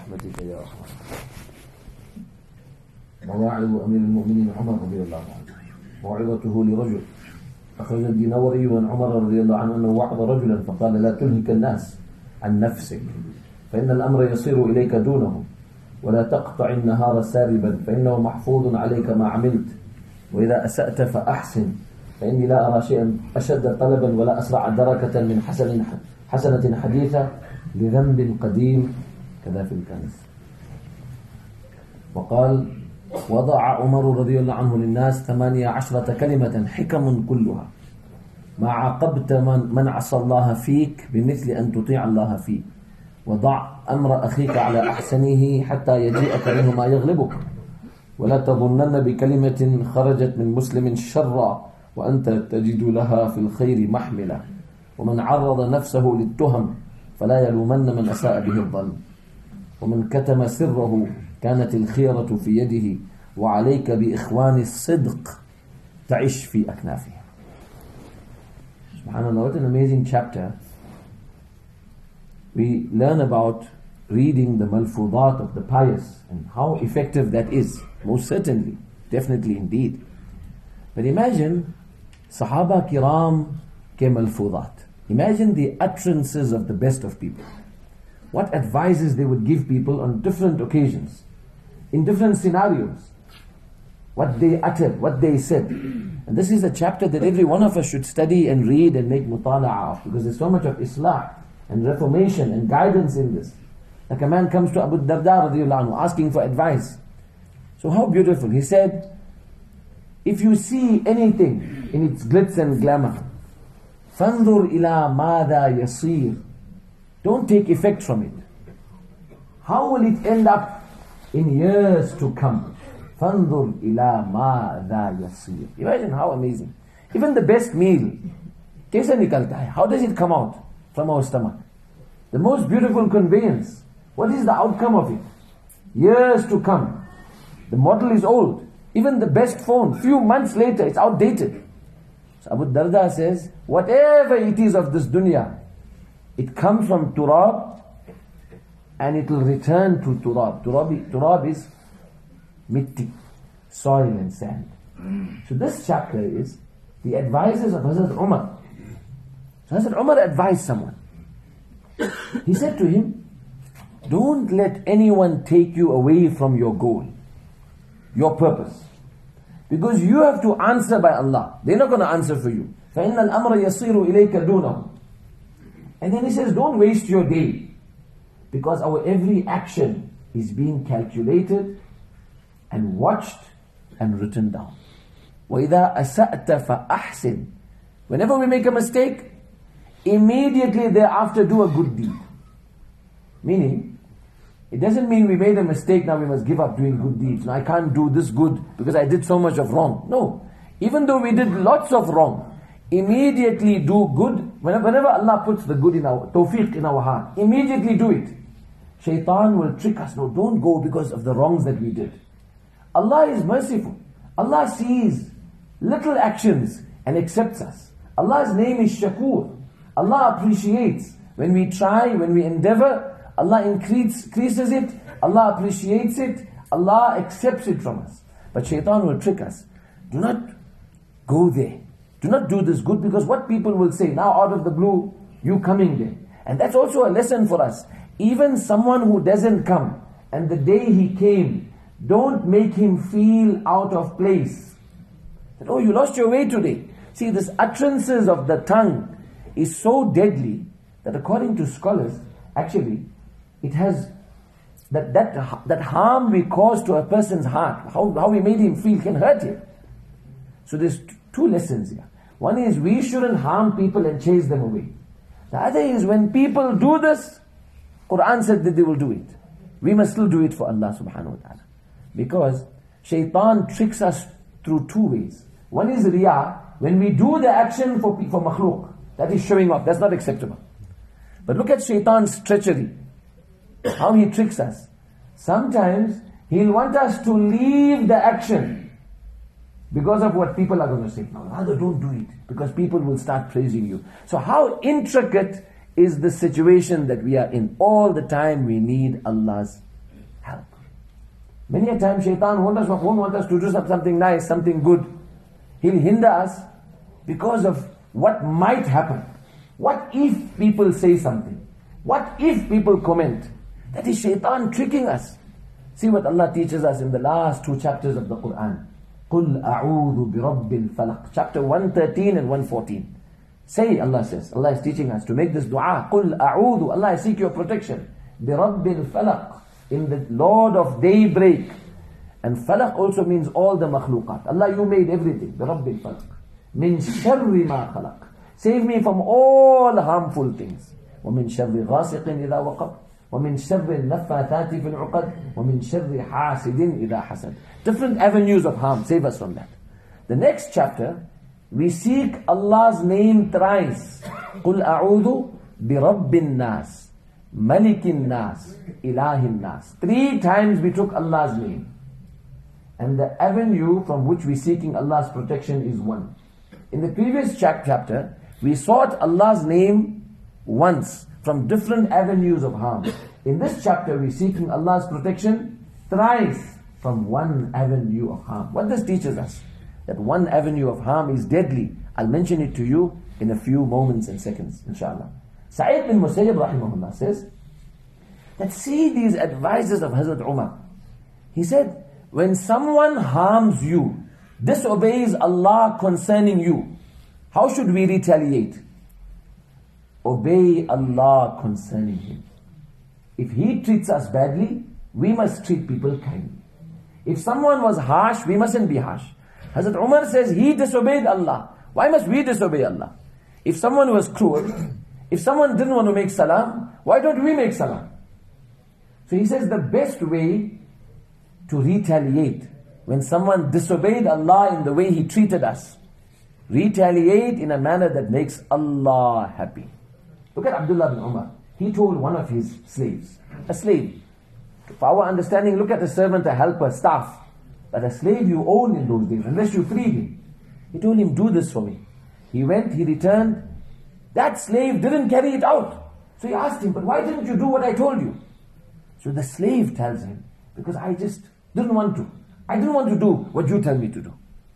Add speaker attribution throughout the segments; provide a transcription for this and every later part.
Speaker 1: برحمتك يا أرحم. مواعظ أمير المؤمنين عمر رضي الله عنه. موعظته لرجل. أخرج الدينوري عن عمر رضي الله عنه أنه وعظ رجلا فقال: لا تلهك الناس عن نفسك فإن الأمر يصير إليك دونه، ولا تقطع النهار ساربا فإنه محفوظ عليك ما عملت، وإذا أسأت فأحسن فإني لا أرى شيئا أشد طلبا ولا أسرع دركة من حسنة حديثة لذنب قديم كذا في الكنز. وقال: وضع عمر رضي الله عنه للناس 18 كلمة حكم كلها: ما عاقبت من عصى الله فيك بمثل أن تطيع الله فيه، وضع أمر أخيك على أحسنه حتى يجيئك منه ما يغلبك، ولا تظنن بكلمة خرجت من مسلم شرا وأنت تجد لها في الخير محملة، ومن عرض نفسه للتهم فلا يلومن من أساء به الظن، ومن كتم سره كانت الخيرة في يده، وعليك بإخوان الصدق تعيش في أكنافه. SubhanAllah, what an amazing chapter. We learn about reading the malfudat of the pious and how effective that is. Most certainly, definitely indeed. But imagine Sahaba Kiram ke malfudat. Imagine the utterances of the best of people. What advices they would give people on different occasions, in different scenarios. What they uttered, what they said. And this is a chapter that every one of us should study and read and make mutala'ah of, because there's so much of islah and reformation and guidance in this. Like a man comes to Abu Darda radiallahu anhu asking for advice. So how beautiful. He said, if you see anything in its glitz and glamour, فَانْظُرْ إِلَى مَاذَا يَصِيرُ, don't take effect from it. How will it end up in years to come? فَانْظُرْ إِلَى مَاذَا يَصِيرُ. Imagine how amazing. Even the best meal, kaise nikalta hai? How does it come out from our stomach? The most beautiful conveyance, what is the outcome of it? Years to come. The model is old. Even the best phone, few months later, it's outdated. So Abu Darda says, whatever it is of this dunya, it comes from turab and it will return to turab. Turab is mitti, soil and sand. So this chapter is the advices of Hazrat Umar. So Hazrat Umar advised someone. He said to him, don't let anyone take you away from your goal, your purpose. Because you have to answer by Allah. They're not going to answer for you. فَإِنَّ الْأَمْرَ يَصِيرُ إِلَيْكَ دُونَهُ. And then he says, don't waste your day. Because our every action is being calculated and watched and written down. وَإِذَا أَسَأْتَ فَأَحْسِنْ. Whenever we make a mistake, immediately thereafter do a good deed. Meaning, it doesn't mean we made a mistake, now we must give up doing good deeds. Now I can't do this good because I did so much of wrong. No. Even though we did lots of wrong, immediately do good. Whenever Allah puts the good in our tawfiq in our heart, immediately do it. Shaitan will trick us. No, don't go because of the wrongs that we did. Allah is merciful. Allah sees little actions and accepts us. Allah's name is Shakur. Allah appreciates when we try, when we endeavor. Allah increases it. Allah appreciates it. Allah accepts it from us. But shaitan will trick us. Do not go there. Do not do this good, because what people will say, now out of the blue, you coming there. And that's also a lesson for us. Even someone who doesn't come, and the day he came, don't make him feel out of place. That, oh, you lost your way today. See, this utterances of the tongue is so deadly that according to scholars, actually, it has that harm we cause to a person's heart, how we made him feel, can hurt him. So there's two lessons here. One is we shouldn't harm people and chase them away. The other is when people do this, Quran said that they will do it. We must still do it for Allah subhanahu wa ta'ala. Because shaitan tricks us through two ways. One is riyah, when we do the action for makhluk, that is showing off, that's not acceptable. But look at shaitan's treachery. How he tricks us. Sometimes he'll want us to leave the action because of what people are going to say. No, rather don't do it, because people will start praising you. So how intricate is the situation that we are in? All the time we need Allah's help. Many a time shaitan won't want us to do something nice, something good. He'll hinder us because of what might happen. What if people say something? What if people comment? That is shaitan tricking us. See what Allah teaches us in the last 2 chapters of the Quran. قُلْ أَعُوذُ بِرَبِّ الْفَلَقِ. Chapter 113 and 114. Say, Allah says, Allah is teaching us to make this dua. قُلْ أَعُوذُ. Allah, I seek your protection. بِرَبِّ الْفَلَقِ. In the Lord of daybreak. And falaq also means all the makhluqat. Allah, you made everything. بِرَبِّ الْفَلَقِ. مِنْ شَرِّ مَا خَلَقِ. Save me from all harmful things. وَمِنْ شَرِّ غَاسِقٍ إِذَا وَقَبْ. وَمِنْ شَرِّ النَّفَّاثَاتِ فِي الْعُقَدِ وَمِنْ شَرِّ حَاسِدٍ إِذَا حَسَدٍ. Different avenues of harm. Save us from that. The next chapter, we seek Allah's name thrice. قُلْ أَعُوذُ بِرَبِّ النَّاسِ مَلِكِ النَّاسِ إِلَهِ النَّاسِ. 3 times we took Allah's name. And the avenue from which we're seeking Allah's protection is one. In the previous chapter, we sought Allah's name once from different avenues of harm. In this chapter, we're seeking Allah's protection thrice from one avenue of harm. What this teaches us? That one avenue of harm is deadly. I'll mention it to you in a few moments and seconds, inshallah. Sa'id bin Musayyib rahimahullah says that see these advices of Hazrat Umar. He said, when someone harms you, disobeys Allah concerning you, how should we retaliate? Obey Allah concerning him. If he treats us badly, we must treat people kindly. If someone was harsh, we mustn't be harsh. Hazrat Umar says he disobeyed Allah. Why must we disobey Allah? If someone was cruel, if someone didn't want to make salam, why don't we make salam? So he says the best way to retaliate when someone disobeyed Allah in the way he treated us, retaliate in a manner that makes Allah happy. Look at Abdullah bin Umar. He told one of his slaves, a slave. For our understanding, look at a servant, a helper, staff. But a slave you own in those days, unless you freed him. He told him, do this for me. He went, he returned. That slave didn't carry it out. So he asked him, but why didn't you do what I told you? So the slave tells him, because I just didn't want to. I didn't want to do what you tell me to do.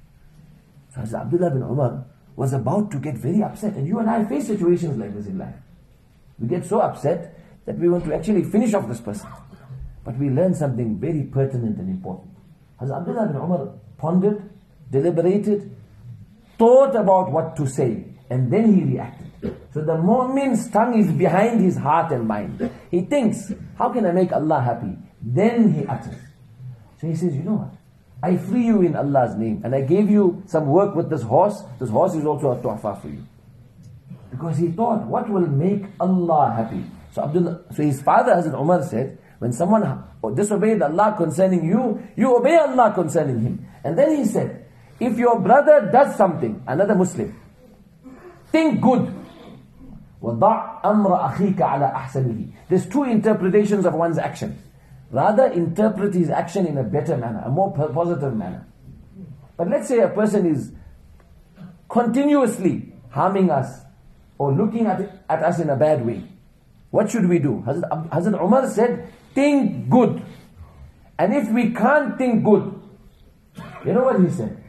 Speaker 1: So as Abdullah bin Umar was about to get very upset, and you and I face situations like this in life. We get so upset that we want to actually finish off this person. But we learn something very pertinent and important. As Abdullah bin Umar pondered, deliberated, thought about what to say, and then he reacted. So the mu'min's tongue is behind his heart and mind. He thinks, how can I make Allah happy? Then he utters. So he says, you know what? I free you in Allah's name, and I gave you some work with this horse. This horse is also a tuhfa for you. Because he thought, what will make Allah happy? So his father, Hazrat Umar, said, when someone disobeyed Allah concerning you, you obey Allah concerning him. And then he said, if your brother does something, another Muslim, think good. وَضَعْ أَمْرَ أَخِيكَ عَلَى أَحْسَنِهِ. There's 2 interpretations of one's action. Rather, interpret his action in a better manner, a more positive manner. But let's say a person is continuously harming us or looking at us in a bad way. What should we do? Hazrat Umar said, think good. And if we can't think good, you know what he said?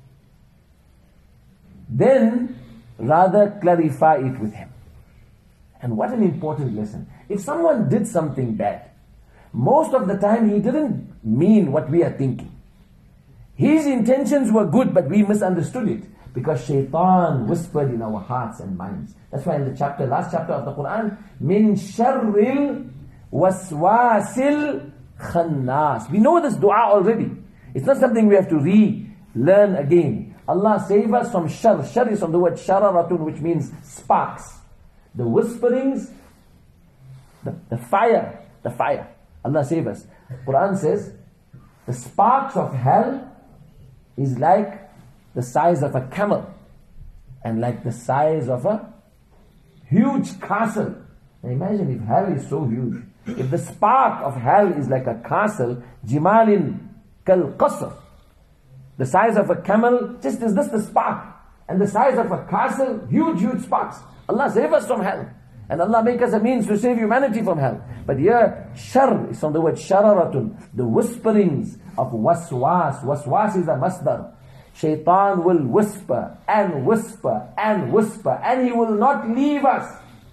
Speaker 1: Then rather clarify it with him. And what an important lesson. If someone did something bad, most of the time he didn't mean what we are thinking. His intentions were good, but we misunderstood it. Because shaitan whispered in our hearts and minds. That's why in the last chapter of the Quran, min sharril waswasil khannas. We know this dua already. It's not something we have to relearn again. Allah save us from shar. Shar is from the word shararatun, which means sparks. The whisperings, the fire. Allah save us. Quran says, the sparks of hell is like the size of a camel and like the size of a huge castle. Now imagine if hell is so huge. If the spark of hell is like a castle, jimalin kal qasr, the size of a camel, just is this the spark. And the size of a castle, huge sparks. Allah save us from hell. And Allah make us a means to save humanity from hell. But here, shar is from the word shararatun, the whisperings of waswas. Waswas is a masdar. Shaitan will whisper and whisper and whisper, and he will not leave us.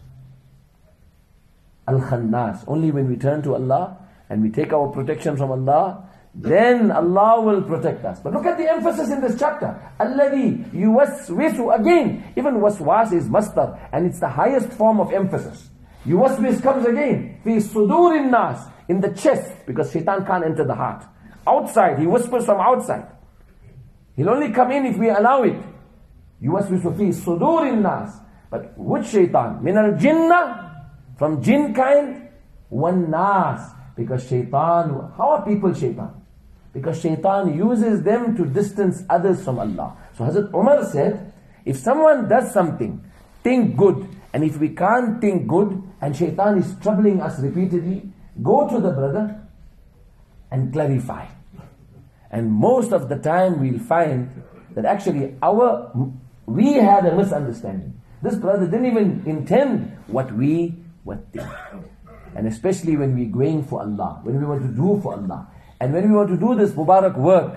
Speaker 1: Al-Khannas. Only when we turn to Allah and we take our protection from Allah, then Allah will protect us. But look at the emphasis in this chapter. Alladhi yuwaswisu. Again, even waswas is masdar, and it's the highest form of emphasis. Yuwaswis comes again. Fi sudurin nas, in the chest, because shaitan can't enter the heart. Outside, he whispers from outside. He'll only come in if we allow it. Yuwaswisu fi sudurin nas. But which shaitan? Min al jinnah, from jinn kind, one nas. Because shaitan, how are people shaitan? Because shaitan uses them to distance others from Allah. So Hazrat Umar said, if someone does something, think good. And if we can't think good, and shaitan is troubling us repeatedly, go to the brother and clarify. And most of the time we'll find that actually we had a misunderstanding. This brother didn't even intend what we were thinking. And especially when we're going for Allah, when we want to do for Allah, and when we want to do this Mubarak work,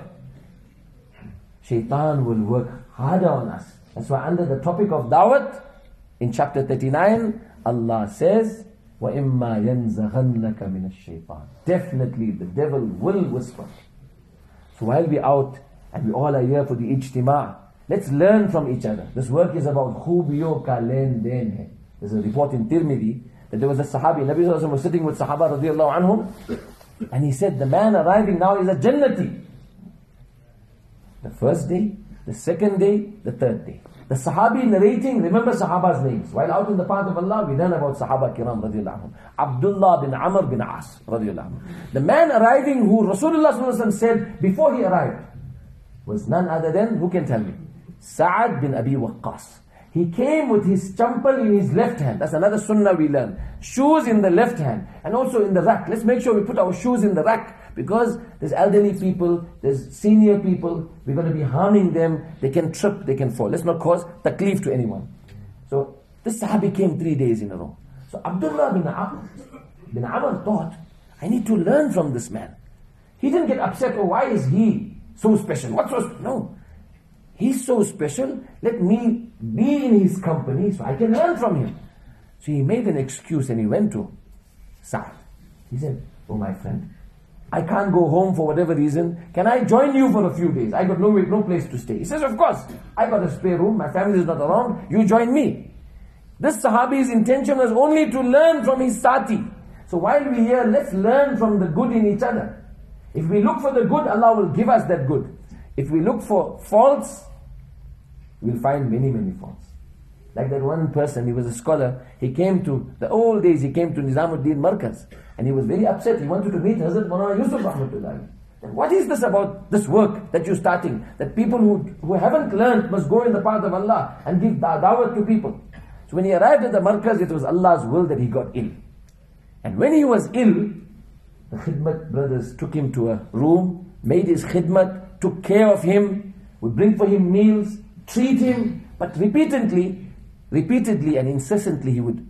Speaker 1: shaitan will work harder on us. That's why under the topic of dawat, in chapter 39, Allah says, وَإِمَّا يَنْزَغَنَّكَ مِنَ الشَّيْطَانِ. Definitely the devil will whisper. So while we're out, and we all are here for the ijtima', let's learn from each other. This work is about khubiyo ka len den hai. There's a report in Tirmidhi, that there was a Sahabi, Nabi Sallallahu Alaihi Wasallam was sitting with Sahaba radiallahu anhum, and he said, the man arriving now is a Jannati. The first day, the second day, the third day. The Sahabi narrating, remember Sahaba's names. While out in the path of Allah, we learn about Sahaba Kiram radiallahu anhum. Abdullah bin Amr bin As radiallahu anhum. The man arriving who Rasulullah Sallallahu Alaihi Wasallam said before he arrived was none other than, who can tell me? Sa'ad bin Abi Waqqas. He came with his champal in his left hand. That's another sunnah we learn. Shoes in the left hand. And also in the rack. Let's make sure we put our shoes in the rack. Because there's elderly people, there's senior people. We're going to be harming them. They can trip, they can fall. Let's not cause taklif to anyone. So this Sahabi came 3 days in a row. So Abdullah bin Amr thought, I need to learn from this man. He didn't get upset, oh, why is he so special? What's so special? No. He's so special, let me be in his company so I can learn from him. So he made an excuse and he went to Sa'ad. He said, oh my friend, I can't go home for whatever reason. Can I join you for a few days? I got no place to stay. He says, of course, I got a spare room, my family is not around, you join me. This Sahabi's intention was only to learn from his Sati. So while we're here, let's learn from the good in each other. If we look for the good, Allah will give us that good. If we look for faults, we'll find many, many faults. Like that one person, he was a scholar, he came to, the old days, he came to Nizamuddin Markaz, and he was very upset, he wanted to meet Hazrat Maulana Yusuf Rahmatullahi. And what is this about this work that you're starting? That people who haven't learned must go in the path of Allah and give da'wah to people. So when he arrived at the Markaz, it was Allah's will that he got ill. And when he was ill, the khidmat brothers took him to a room, made his khidmat, took care of him, would bring for him meals, treat him, but repeatedly and incessantly he would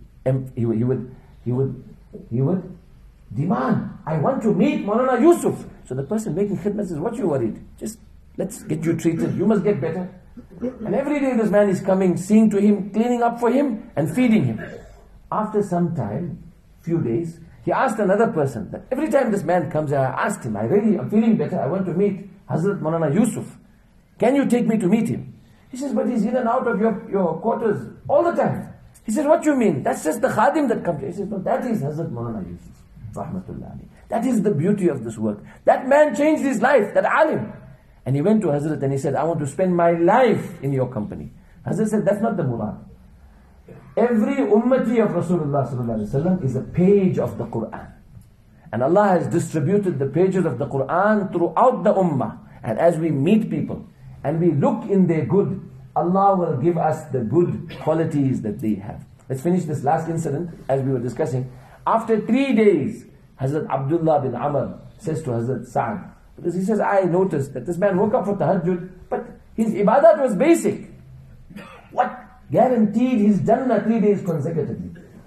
Speaker 1: demand, I want to meet Maulana Yusuf. So the person making khidmat says, what you worried? Just let's get you treated, you must get better. And every day this man is coming, seeing to him, cleaning up for him and feeding him. After some time, few days, he asked another person that every time this man comes, I asked him, I'm feeling better, I want to meet Hazrat Maulana Yusuf. Can you take me to meet him? He says, but he's in and out of your quarters all the time. He says, what do you mean? That's just the khadim that comes here. He says, no, that is Hazrat Maulana Yusuf. Rahmatullahi. That is the beauty of this work. That man changed his life, that alim. And he went to Hazrat and he said, I want to spend my life in your company. Hazrat said, that's not the murad. Every ummati of Rasulullah sallallahu alaihi wasallam is a page of the Quran. And Allah has distributed the pages of the Quran throughout the ummah. And as we meet people and we look in their good, Allah will give us the good qualities that they have. Let's finish this last incident as we were discussing. After 3 days, Hazrat Abdullah bin Amr says to Hazrat Sa'ad, because he says, I noticed that this man woke up for tahajjud, but his ibadat was basic. What guaranteed his Jannah 3 days consecutively?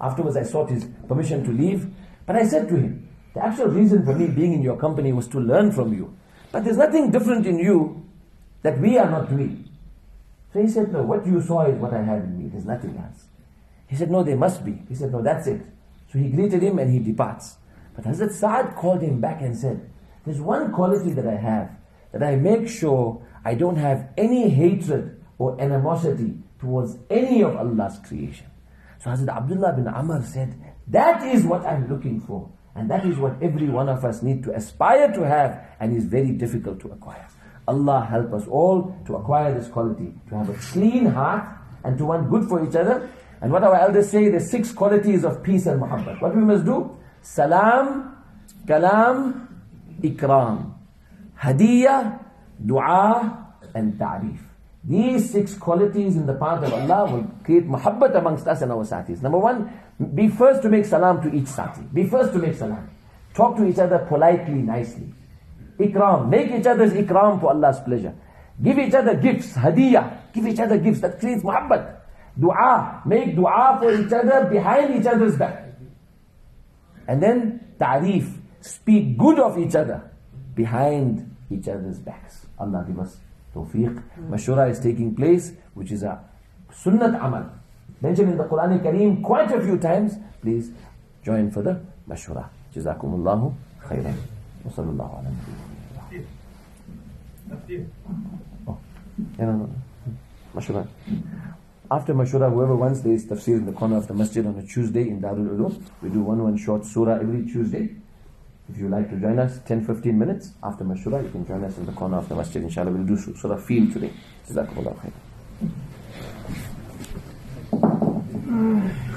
Speaker 1: Afterwards I sought his permission to leave. But I said to him, the actual reason for me being in your company was to learn from you. But there's nothing different in you that we are not doing. So he said, no, what you saw is what I have in me. There's nothing else. He said, no, there must be. He said, no, that's it. So he greeted him and he departs. But Hazrat Sa'ad called him back and said, there's one quality that I have, that I make sure I don't have any hatred or animosity towards any of Allah's creation. So Hazrat Abdullah bin Amr said, that is what I'm looking for. And that is what every one of us need to aspire to have, and is very difficult to acquire. Allah help us all to acquire this quality, to have a clean heart and to want good for each other. And what our elders say, the 6 qualities of peace and muhabbat. What we must do? Salam, kalam, ikram, hadiyah, dua, and ta'rif. These 6 qualities in the path of Allah will create muhabbat amongst us and our sathis. Number 1, be first to make salam to each sathi. Be first to make salam. Talk to each other politely, nicely. Ikram, make each other's ikram for Allah's pleasure. Give each other gifts, hadiyah. Give each other gifts, that creates muhabbat. Dua, make dua for each other behind each other's back. And then ta'rif, speak good of each other behind each other's backs. Allah give us tawfiq. Mashura is taking place, which is a sunnat amal, mentioned in the Quran Kareem quite a few times. Please join for the mashura. Jazakumullahu khairan. Wa sallallahu ala nabiyyina. Oh, mashura. After mashura, whoever wants, there is tafsir in the corner of the masjid on a Tuesday in Darul Ulum. We do one short surah every Tuesday. If you like to join us, 10-15 minutes after mashura, you can join us in the corner of the masjid. Inshallah, we'll do surah Fil today. Jazakumullahu khairan.